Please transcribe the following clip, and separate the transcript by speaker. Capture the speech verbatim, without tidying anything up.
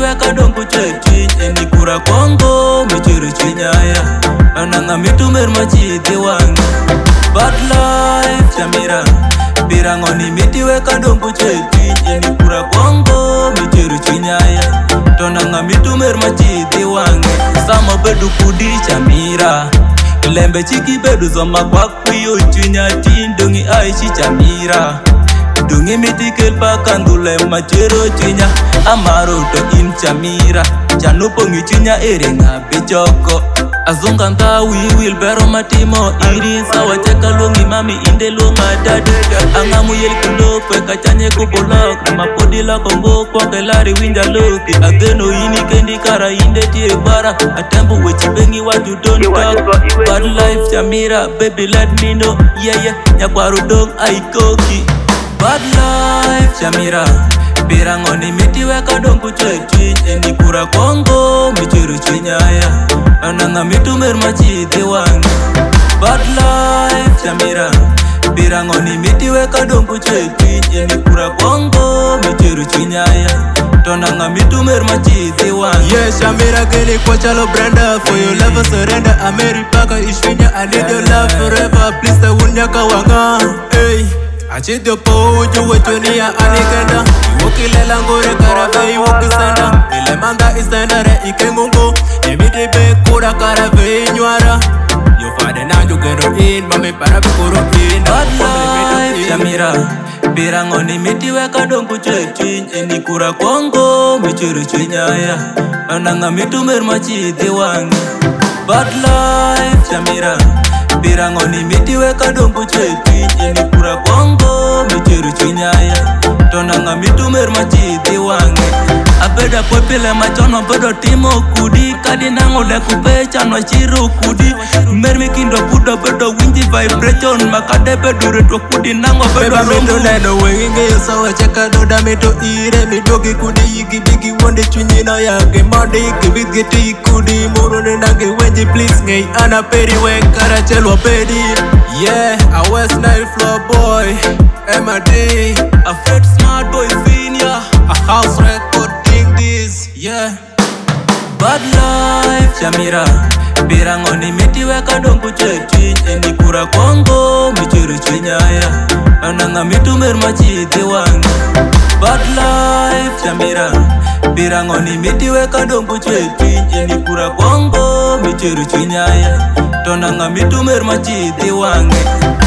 Speaker 1: weka dongu cheti eni kura kongo michiru chinyaya ananga mitumer machidi wangi bad life Shamira birangoni miti weka dongu cheti eni kura kongo michiru chinyaya tonanga mitumer machidi wangi sama bedu kudi Shamira lembe chiki bedu zoma kwa kuyo chinya tindungi aishi Shamira dungi miti kelpa kandule machero chinya amaro to in Shamira chanupongi chinya erenga bichoko azunga nta wiwil bero matimo iri sawa cheka longi mami inde longa dadu angamu yel kundo kwe kachanye kupolok mapodi la kongo kwa kelari winja loki ageno ini kendi kara inde tie bara atembu wechipengi watu don't talk bad life Shamira baby let me know yeah yeah nyakwaru dong aikoki bad life Shamira birangoni miti weka dongu cheti eni kura kongo michiru chinyaya ananga mitumer machidi wangi bad life Shamira birangoni miti weka dongu cheti eni kura kongo michiru chinyaya tonanga mitumer machidi wangi
Speaker 2: yeah Shamira geli kwa chalo Brenda for your love surrender Ameripaka ishwinya I need your love forever please I wunyaka wanga hey Achidio po uju wetunia anikenda Iwokilela ngore karave iwokisenda Ile manga isenda re ikengungu Emiti be kura karave inywara Yofade nanju gero in mami para bikuru in
Speaker 1: bad life Shamira birangoni miti weka dongu cheti eni kura kongo michiru chinyaya ananga mitumer machidi wangi bad life Shamira birangoni miti weka dongu cheti eni kura kongo michiru chinyaya tonanga mitumer machidi wangi abeda kwepile machono bedo timo kudi kadi nango le kupecha no chiru kudi mermi kindo kudo bedo winji vibration makade bedo reto kudi nango bedo
Speaker 2: lungu leno wengi sawa cheka doda meto ire midogi kudi yigi bigi wonde chunyina yake mande yigi bigiti kudi moro nendange wenji please ngei ana peri wenkara chelwa pedi yeah a West Nile floor boy M A D
Speaker 1: a Fred Smart boy senior
Speaker 2: a house recording this yeah
Speaker 1: bad life Shamira birangoni miti weka dongu cheti eni kura kongo michiru chinyaya ananga mitumer machidi wangi bad life Shamira birangoni miti weka dongu cheti eni kura kongo michiru chinyaya tonanga mitumer machidi wangi